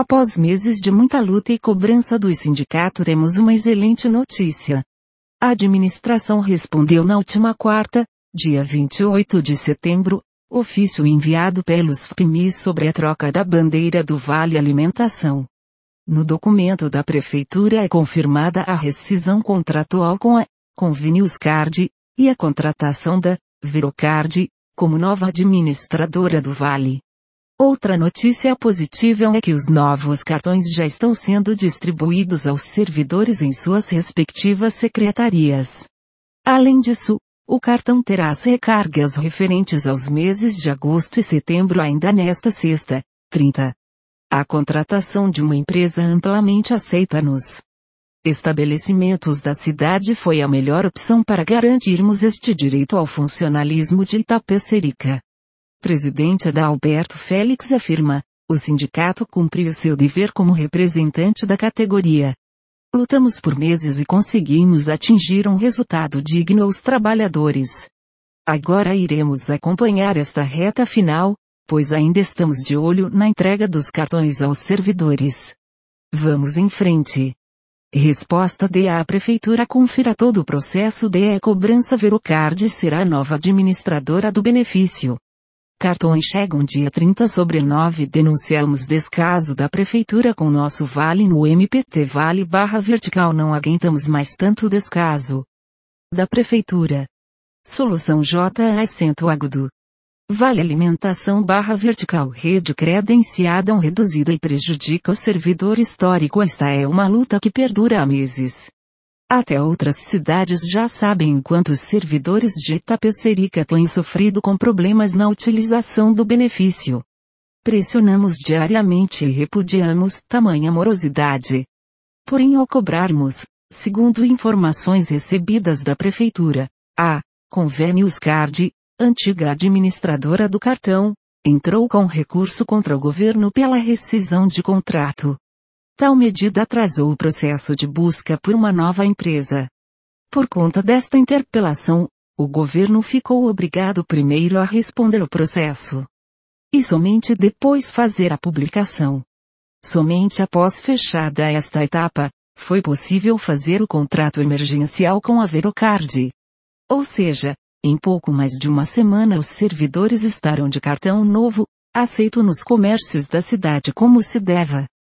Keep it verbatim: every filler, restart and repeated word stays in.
Após meses de muita luta e cobrança do sindicato, temos uma excelente notícia. A administração respondeu na última quarta, dia vinte e oito de setembro, ofício enviado pelos F C M I sobre a troca da bandeira do Vale Alimentação. No documento da Prefeitura é confirmada a rescisão contratual com a Conveniuscard e a contratação da Verocard como nova administradora do Vale. Outra notícia positiva é que os novos cartões já estão sendo distribuídos aos servidores em suas respectivas secretarias. Além disso, o cartão terá as recargas referentes aos meses de agosto e setembro ainda nesta sexta, trinta. A contratação de uma empresa amplamente aceita nos estabelecimentos da cidade foi a melhor opção para garantirmos este direito ao funcionalismo de Itapecerica. Presidente Adalberto Félix afirma, o sindicato cumpriu seu dever como representante da categoria. Lutamos por meses e conseguimos atingir um resultado digno aos trabalhadores. Agora iremos acompanhar esta reta final, pois ainda estamos de olho na entrega dos cartões aos servidores. Vamos em frente. Resposta D. A Prefeitura confira todo o processo de cobrança. Verocard será a nova administradora do benefício. Cartões chegam dia trinta sobre nove. Denunciamos descaso da Prefeitura com nosso Vale no M P T Vale barra vertical. Não aguentamos mais tanto descaso da Prefeitura. Solução J. Acento agudo. Vale Alimentação barra vertical. Rede credenciada reduzida e prejudica o servidor histórico. Esta é uma luta que perdura há meses. Até outras cidades já sabem o quanto os servidores de Itapecerica têm sofrido com problemas na utilização do benefício. Pressionamos diariamente e repudiamos tamanha morosidade. Porém, ao cobrarmos, segundo informações recebidas da Prefeitura, a Conveniuscard, antiga administradora do cartão, entrou com recurso contra o governo pela rescisão de contrato. Tal medida atrasou o processo de busca por uma nova empresa. Por conta desta interpelação, o governo ficou obrigado primeiro a responder o processo. E somente depois fazer a publicação. Somente após fechada esta etapa, foi possível fazer o contrato emergencial com a Verocard. Ou seja, em pouco mais de uma semana os servidores estarão de cartão novo, aceito nos comércios da cidade como se deve.